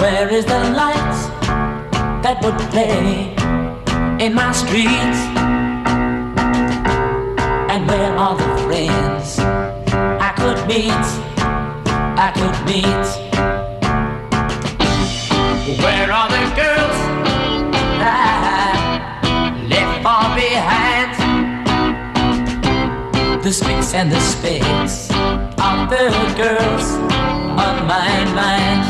Where is the light that would play in my streets? And where are the friends I could meet? I could meet. Where are the girls I left far behind? The spicks and the specks of the girls on my mind.